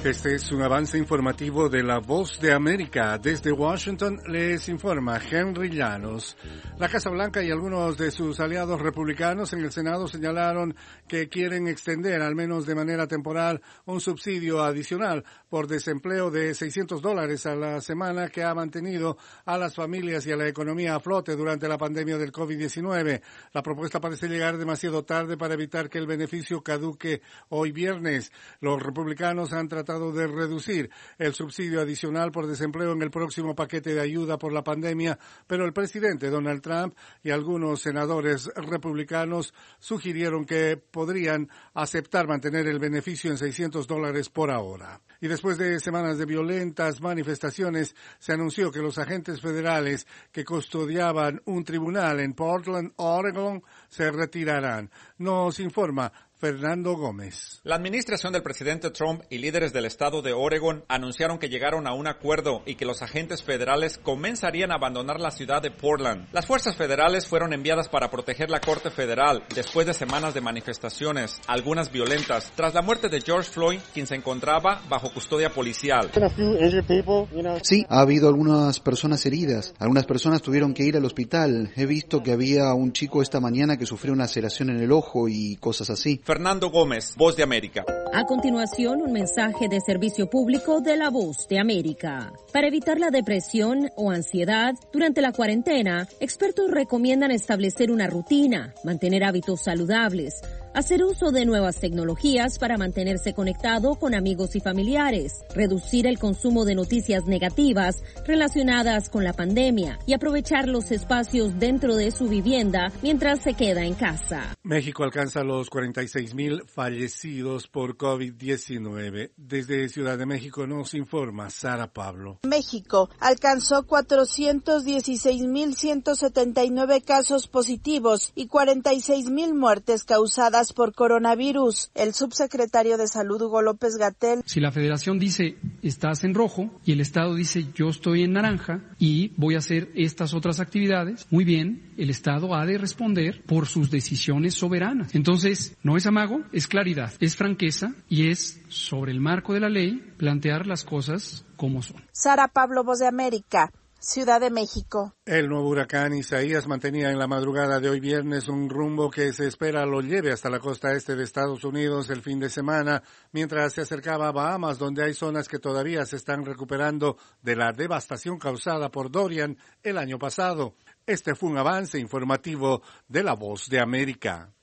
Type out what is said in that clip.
Este es un avance informativo de La Voz de América. Desde Washington les informa Henry Llanos. La Casa Blanca y algunos de sus aliados republicanos en el Senado señalaron que quieren extender, al menos de manera temporal, un subsidio adicional por desempleo de $600 a la semana que ha mantenido a las familias y a la economía a flote durante la pandemia del COVID-19. La propuesta parece llegar demasiado tarde para evitar que el beneficio caduque hoy viernes. Los republicanos han tratado de reducir el subsidio adicional por desempleo en el próximo paquete de ayuda por la pandemia, pero el presidente Donald Trump y algunos senadores republicanos sugirieron que podrían aceptar mantener el beneficio en $600 por ahora. Y después de semanas de violentas manifestaciones, se anunció que los agentes federales que custodiaban un tribunal en Portland, Oregon, se retirarán. Nos informa Fernando Gómez. La administración del presidente Trump y líderes del estado de Oregon anunciaron que llegaron a un acuerdo y que los agentes federales comenzarían a abandonar la ciudad de Portland. Las fuerzas federales fueron enviadas para proteger la Corte Federal después de semanas de manifestaciones, algunas violentas, tras la muerte de George Floyd, quien se encontraba bajo custodia policial. Sí, ha habido algunas personas heridas. Algunas personas tuvieron que ir al hospital. He visto que había un chico esta mañana que sufrió una laceración en el ojo y cosas así. Fernando Gómez, Voz de América. A continuación, un mensaje de servicio público de La Voz de América. Para evitar la depresión o ansiedad durante la cuarentena, expertos recomiendan establecer una rutina, mantener hábitos saludables, hacer uso de nuevas tecnologías para mantenerse conectado con amigos y familiares, reducir el consumo de noticias negativas relacionadas con la pandemia y aprovechar los espacios dentro de su vivienda mientras se queda en casa. México alcanza los 46,000 fallecidos por COVID-19. Desde Ciudad de México nos informa Sara Pablo. México alcanzó 416,179 casos positivos y 46,000 muertes causadas por coronavirus. El subsecretario de Salud, Hugo López-Gatell. Si la Federación dice estás en rojo y el Estado dice yo estoy en naranja y voy a hacer estas otras actividades, muy bien, el Estado ha de responder por sus decisiones soberanas. Entonces, no es amago, es claridad, es franqueza y es sobre el marco de la ley plantear las cosas como son. Sara Pablo, Voz de América, Ciudad de México. El nuevo huracán Isaías mantenía en la madrugada de hoy viernes un rumbo que se espera lo lleve hasta la costa este de Estados Unidos el fin de semana, mientras se acercaba a Bahamas, donde hay zonas que todavía se están recuperando de la devastación causada por Dorian el año pasado. Este fue un avance informativo de La Voz de América.